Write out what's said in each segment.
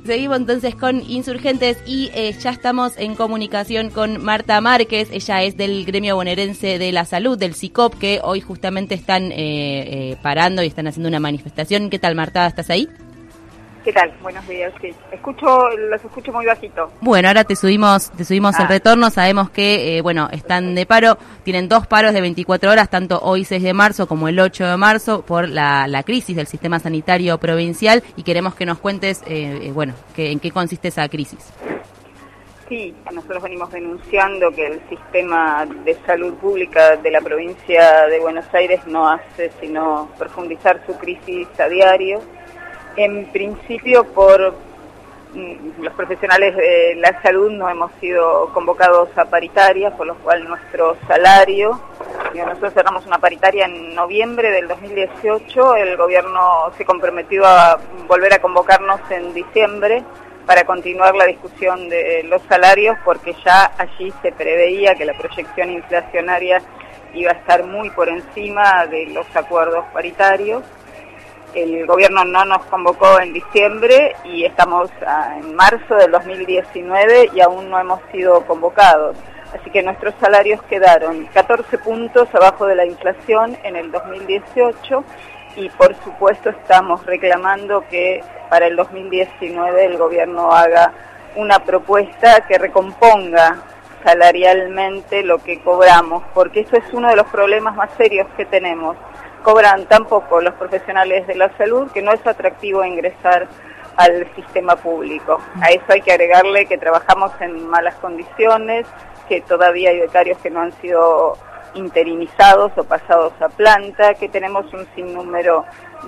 Seguimos entonces con Insurgentes y ya estamos en comunicación con Marta Márquez. Ella es del Gremio Bonaerense de la Salud, del SICOP, que hoy justamente están parando y están haciendo una manifestación. ¿Qué tal, Marta? ¿Estás ahí? ¿Qué tal? Buenos días, sí. Los escucho muy bajito. Bueno, ahora te subimos el retorno. Sabemos que, están de paro. Tienen 2 paros de 24 horas, tanto hoy 6 de marzo como el 8 de marzo, por la crisis del sistema sanitario provincial. Y queremos que nos cuentes, en qué consiste esa crisis. Sí, nosotros venimos denunciando que el sistema de salud pública de la provincia de Buenos Aires no hace sino profundizar su crisis a diario. En principio, por los profesionales de la salud no hemos sido convocados a paritarias, por lo cual nuestro salario, nosotros cerramos una paritaria en noviembre del 2018, el gobierno se comprometió a volver a convocarnos en diciembre para continuar la discusión de los salarios, porque ya allí se preveía que la proyección inflacionaria iba a estar muy por encima de los acuerdos paritarios. El gobierno no nos convocó en diciembre y estamos en marzo del 2019 y aún no hemos sido convocados. Así que nuestros salarios quedaron 14 puntos abajo de la inflación en el 2018 y por supuesto estamos reclamando que para el 2019 el gobierno haga una propuesta que recomponga salarialmente lo que cobramos, porque eso es uno de los problemas más serios que tenemos. Cobran tan poco los profesionales de la salud que no es atractivo ingresar al sistema público. A eso hay que agregarle que trabajamos en malas condiciones, que todavía hay becarios que no han sido interinizados o pasados a planta, que tenemos un sinnúmero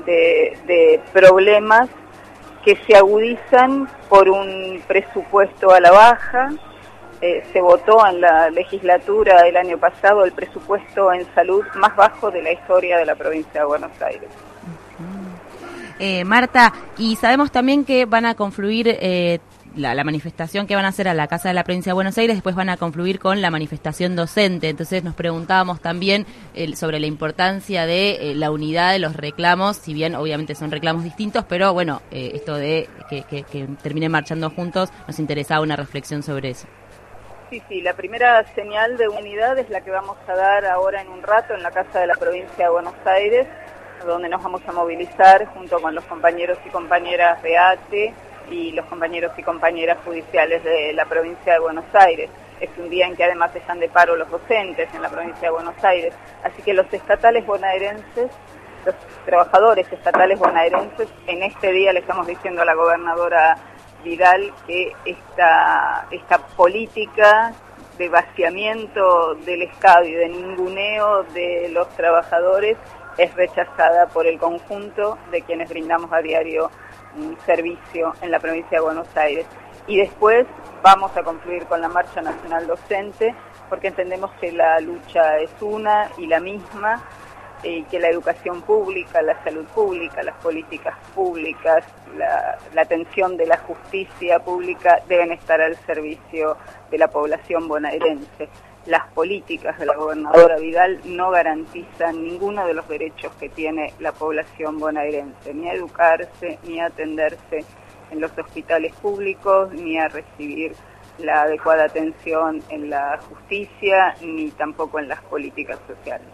de problemas que se agudizan por un presupuesto a la baja. Se votó en la legislatura el año pasado el presupuesto en salud más bajo de la historia de la provincia de Buenos Aires. Marta, y sabemos también que van a confluir la manifestación que van a hacer a la Casa de la Provincia de Buenos Aires, después van a confluir con la manifestación docente. Entonces nos preguntábamos también sobre la importancia de la unidad de los reclamos, si bien obviamente son reclamos distintos, pero esto de que terminen marchando juntos, nos interesaba una reflexión sobre eso. Sí, la primera señal de unidad es la que vamos a dar ahora en un rato en la Casa de la Provincia de Buenos Aires, donde nos vamos a movilizar junto con los compañeros y compañeras de ATE y los compañeros y compañeras judiciales de la Provincia de Buenos Aires. Es un día en que además están de paro los docentes en la Provincia de Buenos Aires, así que los estatales bonaerenses, los trabajadores estatales bonaerenses, en este día le estamos diciendo a la gobernadora Vidal que esta política de vaciamiento del Estado y de ninguneo de los trabajadores es rechazada por el conjunto de quienes brindamos a diario un servicio en la provincia de Buenos Aires. Y después vamos a concluir con la Marcha Nacional Docente, porque entendemos que la lucha es una y la misma, y que la educación pública, la salud pública, las políticas públicas, la atención de la justicia pública deben estar al servicio de la población bonaerense. Las políticas de la gobernadora Vidal no garantizan ninguno de los derechos que tiene la población bonaerense, ni a educarse, ni a atenderse en los hospitales públicos, ni a recibir la adecuada atención en la justicia, ni tampoco en las políticas sociales.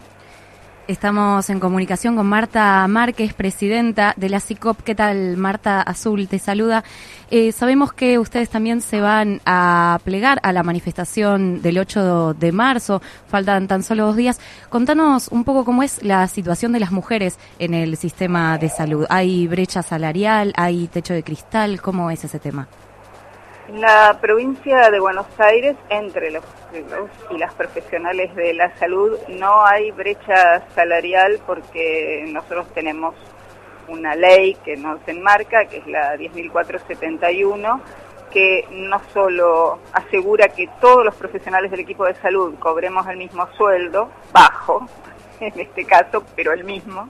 Estamos en comunicación con Marta Márquez, presidenta de la SICOP. ¿Qué tal, Marta? Azul te saluda. Sabemos que ustedes también se van a plegar a la manifestación del 8 de marzo. Faltan tan solo 2 días. Contanos un poco cómo es la situación de las mujeres en el sistema de salud. ¿Hay brecha salarial? ¿Hay techo de cristal? ¿Cómo es ese tema? En la provincia de Buenos Aires, entre los y las profesionales de la salud, no hay brecha salarial porque nosotros tenemos una ley que nos enmarca, que es la 10.471, que no solo asegura que todos los profesionales del equipo de salud cobremos el mismo sueldo, bajo, en este caso, pero el mismo,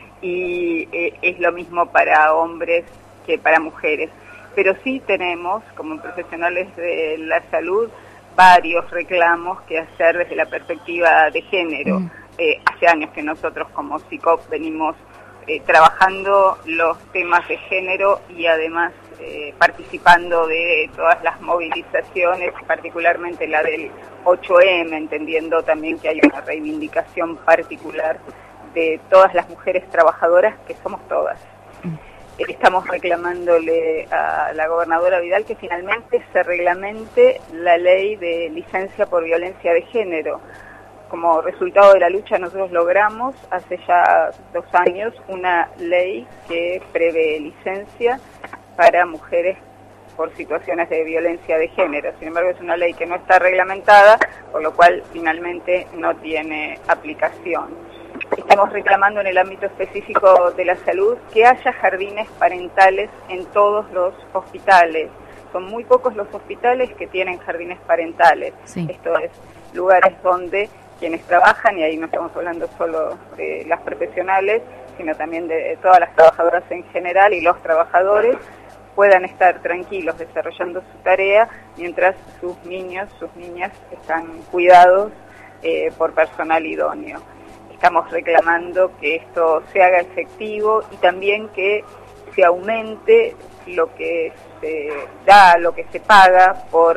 y es lo mismo para hombres que para mujeres. Pero sí tenemos, como profesionales de la salud, varios reclamos que hacer desde la perspectiva de género. Hace años que nosotros como SICOP venimos trabajando los temas de género y además participando de todas las movilizaciones, particularmente la del 8M, entendiendo también que hay una reivindicación particular de todas las mujeres trabajadoras, que somos todas. Estamos reclamándole a la gobernadora Vidal que finalmente se reglamente la ley de licencia por violencia de género. Como resultado de la lucha nosotros logramos hace ya 2 años una ley que prevé licencia para mujeres por situaciones de violencia de género. Sin embargo, es una ley que no está reglamentada, por lo cual finalmente no tiene aplicación. Estamos reclamando en el ámbito específico de la salud que haya jardines parentales en todos los hospitales. Son muy pocos los hospitales que tienen jardines parentales. Sí. Esto es lugares donde quienes trabajan, y ahí no estamos hablando solo de las profesionales, sino también de todas las trabajadoras en general y los trabajadores, puedan estar tranquilos desarrollando su tarea mientras sus niños, sus niñas están cuidados por personal idóneo. Estamos reclamando que esto se haga efectivo y también que se aumente lo que se da, lo que se paga por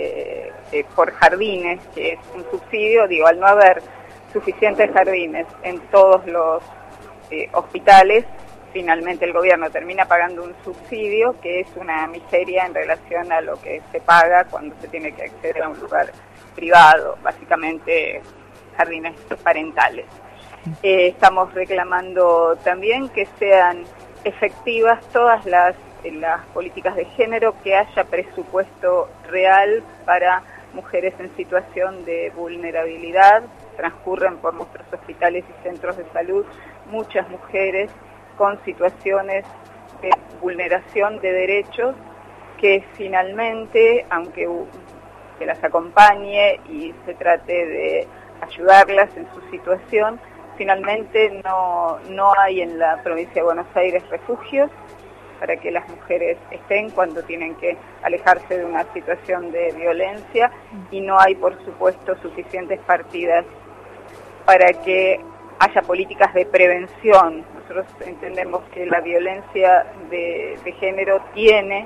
jardines, que es un subsidio. Digo, al no haber suficientes jardines en todos los hospitales, finalmente el gobierno termina pagando un subsidio que es una miseria en relación a lo que se paga cuando se tiene que acceder a un lugar privado, básicamente jardines parentales. Estamos reclamando también que sean efectivas todas las políticas de género, que haya presupuesto real para mujeres en situación de vulnerabilidad. Transcurren por nuestros hospitales y centros de salud muchas mujeres con situaciones de vulneración de derechos que finalmente, aunque se las acompañe y se trate de ayudarlas en su situación, finalmente no hay en la provincia de Buenos Aires refugios para que las mujeres estén cuando tienen que alejarse de una situación de violencia, y no hay, por supuesto, suficientes partidas para que haya políticas de prevención. Nosotros entendemos que la violencia de género tiene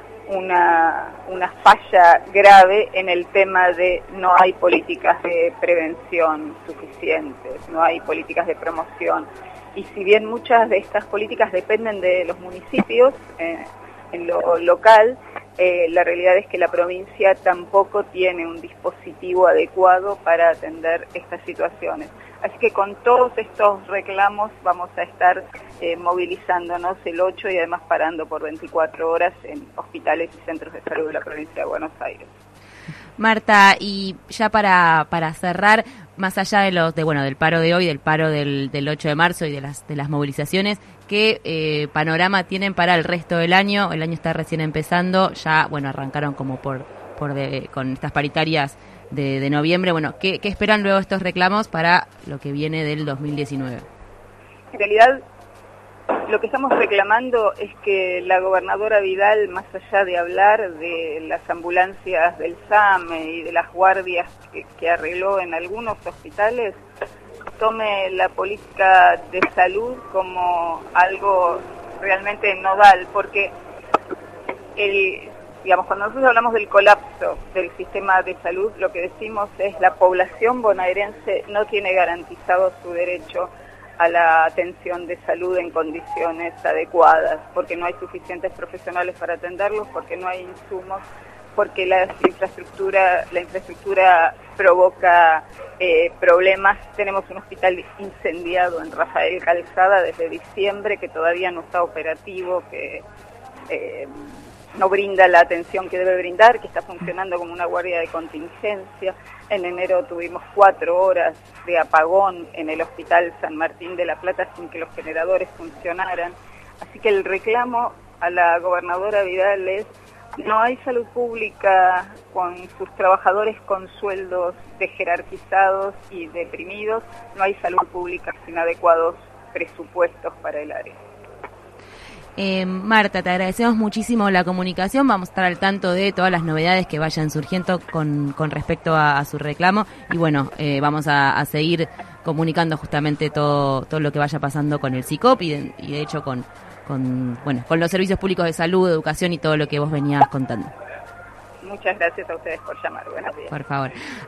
una falla grave en el tema de no hay políticas de prevención suficientes, no hay políticas de promoción. Y si bien muchas de estas políticas dependen de los municipios, en lo local, la realidad es que la provincia tampoco tiene un dispositivo adecuado para atender estas situaciones. Así que con todos estos reclamos vamos a estar movilizándonos el 8 y además parando por 24 horas en hospitales y centros de salud de la provincia de Buenos Aires. Marta, y ya para cerrar, más allá del paro de hoy, del paro del 8 de marzo y de las movilizaciones, ¿qué panorama tienen para el resto del año? El año está recién empezando, ya arrancaron como con estas paritarias de noviembre. ¿Qué esperan luego estos reclamos para lo que viene del 2019? En realidad, lo que estamos reclamando es que la gobernadora Vidal, más allá de hablar de las ambulancias del SAME y de las guardias que arregló en algunos hospitales, tome la política de salud como algo realmente nodal, porque cuando nosotros hablamos del colapso del sistema de salud, lo que decimos es la población bonaerense no tiene garantizado su derecho a la atención de salud en condiciones adecuadas, porque no hay suficientes profesionales para atenderlos, porque no hay insumos, porque la infraestructura provoca problemas. Tenemos un hospital incendiado en Rafael Calzada desde diciembre que todavía no está operativo, que no brinda la atención que debe brindar, que está funcionando como una guardia de contingencia. En enero tuvimos 4 horas de apagón en el Hospital San Martín de la Plata sin que los generadores funcionaran. Así que el reclamo a la gobernadora Vidal es: no hay salud pública con sus trabajadores con sueldos jerarquizados y deprimidos, no hay salud pública sin adecuados presupuestos para el área. Marta, te agradecemos muchísimo la comunicación, vamos a estar al tanto de todas las novedades que vayan surgiendo con respecto a su reclamo y vamos a seguir comunicando justamente todo lo que vaya pasando con el SICOP y de hecho con con los servicios públicos de salud, educación y todo lo que vos venías contando. Muchas gracias a ustedes por llamar. Buenos días. Por favor.